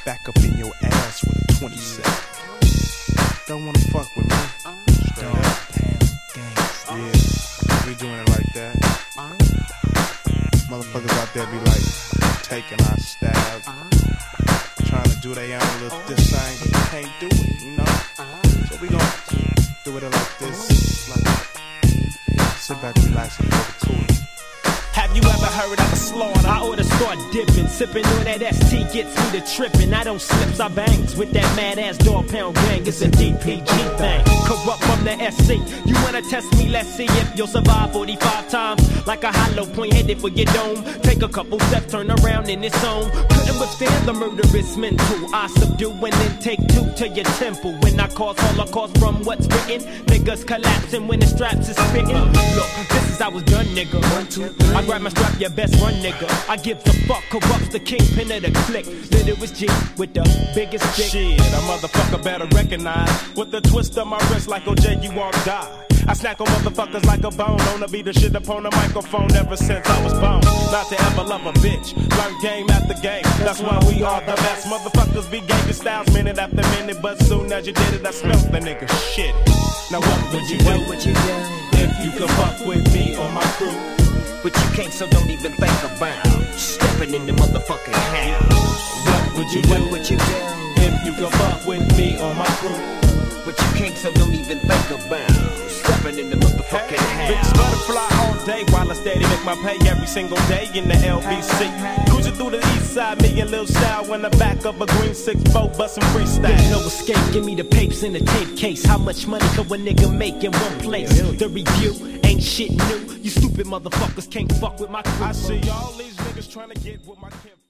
back up in your ass with a 27. Don't wanna fuck with me. Yeah, we doing it like that. Motherfuckers out there be like taking our stab, trying to do their own little this thing, but they can't do it, you know? So we gon' do it like this, like sit back, relax, and get it cool. Have you ever heard of a slaughter? I oughta start dipping, sipping on that ST gets me to tripping. I don't slips, I bangs with that mad ass dog pound gang. It's a DPG thing. Corrupt from the SC. You wanna test me? Let's see if you'll survive 45 times. Like a hollow point headed for your dome. Take a couple steps, turn around in its zone. Couldn't withstand the murderous mental. I subdue and then take two to your temple. When I cause holocaust from what's written, niggas collapsing when the straps is spitting. Look, this is how it's done, nigga. 1, 2, 3. I grab my strap, your best run, nigga. I give the fuck, corrupts the kingpin of the clique. Then it was G with the biggest dick. Shit, a motherfucker better recognize. With the twist of my wrist like OJ, you won't die. I snack on motherfuckers like a bone. Wanna be the shit upon the microphone ever since I was born. Not to ever love a bitch. Learn game after game. That's why we are the best. Motherfuckers be gangster styles minute after minute. But soon as you did it, I smelt the nigga shit. Now what would you do? If you could fuck with me or my crew? But you can't, so don't even think about stepping in the motherfucking house. What would you do? If you could fuck with me or my crew? But you can't, so don't even think about stepping in the motherfucking house. Bitch, butterfly all day while I steady make my pay every single day in the LBC. Cruising through the east side, me and Lil Style in the back of a green 6-4 bustin' freestyle. There's no escape, give me the papes in the tape case. How much money could a nigga make in one place? The review ain't shit new. You stupid motherfuckers can't fuck with my crew. I see all these niggas trying to get with my Kim.